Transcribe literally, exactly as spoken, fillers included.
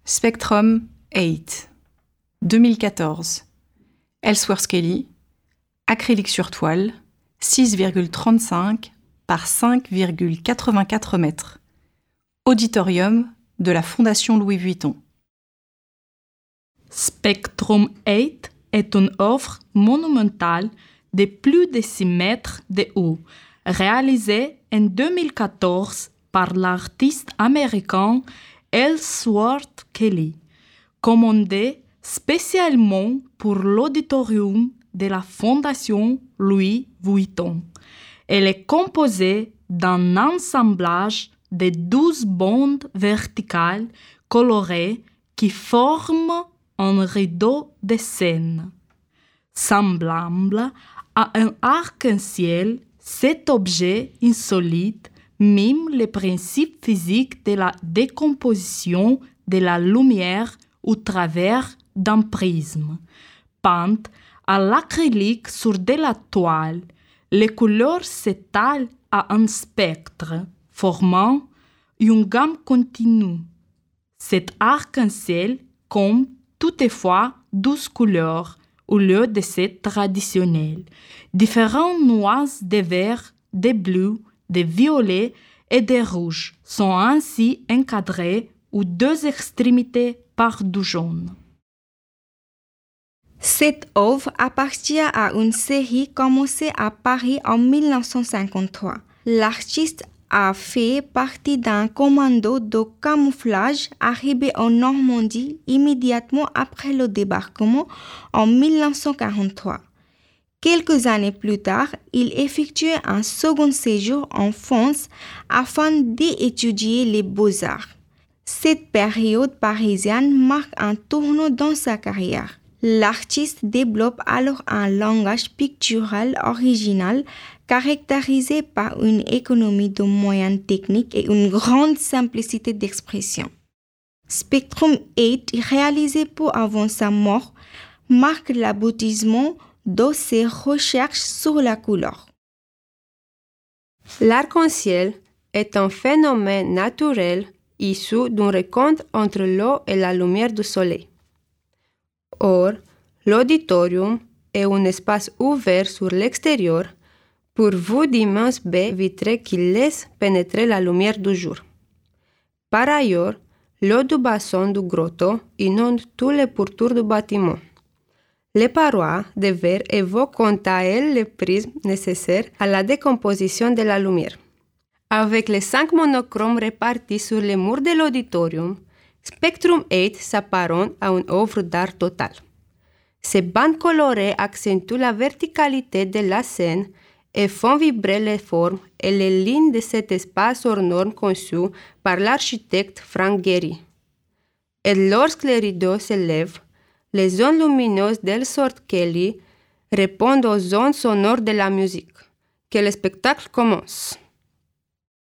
Spectrum huit, deux mille quatorze. Ellsworth Kelly, acrylique sur toile, six virgule trente-cinq par cinq virgule quatre-vingt-quatre mètres. Auditorium de la Fondation Louis Vuitton. Spectrum huit est une œuvre monumentale de plus de six mètres de haut, réalisée en deux mille quatorze par l'artiste américain Ellsworth Kelly, commandée spécialement pour l'auditorium de la Fondation Louis Vuitton. Elle est composée d'un assemblage de douze bandes verticales colorées qui forment un rideau de scène. Semblable à un arc-en-ciel, cet objet insolite mime les principes physiques de la décomposition de la lumière au travers d'un prisme. Peinte à l'acrylique sur de la toile, les couleurs s'étalent à un spectre, formant une gamme continue. Cet arc-en-ciel compte toutefois douze couleurs au lieu de ces traditionnelles. Différentes nuances de vert, de bleu, de violet et de rouge sont ainsi encadrées aux deux extrémités par du jaune. Cette œuvre appartient à une série commencée à Paris en dix-neuf cent cinquante-trois. L'artiste a fait partie d'un commando de camouflage arrivé en Normandie immédiatement après le débarquement en dix-neuf cent quarante-trois. Quelques années plus tard, il effectuait un second séjour en France afin d'y étudier les beaux-arts. Cette période parisienne marque un tournant dans sa carrière. L'artiste développe alors un langage pictural original caractérisé par une économie de moyens techniques et une grande simplicité d'expression. Spectrum huit, réalisé peu avant sa mort, marque l'aboutissement de ses recherches sur la couleur. L'arc-en-ciel est un phénomène naturel issu d'une rencontre entre l'eau et la lumière du soleil. Or, l'auditorium est un espace ouvert sur l'extérieur, pourvu d'immenses baies vitrées qui laissent pénétrer la lumière du jour. Par ailleurs, l'eau du bassin du grotto inonde tous les pourtours du bâtiment. Les parois de verre évoquent quant à elles les prismes nécessaires à la décomposition de la lumière. Avec les cinq monochromes répartis sur les murs de l'auditorium, Spectrum huit s'apparente à une œuvre d'art totale. Ces bandes colorées accentuent la verticalité de la scène et font vibrer les formes et les lignes de cet espace hors norme conçu par l'architecte Frank Gehry. Et lorsque les rideaux se lèvent, les ondes lumineuses d'Ellsworth Kelly répondent aux ondes sonores de la musique. Que le spectacle commence!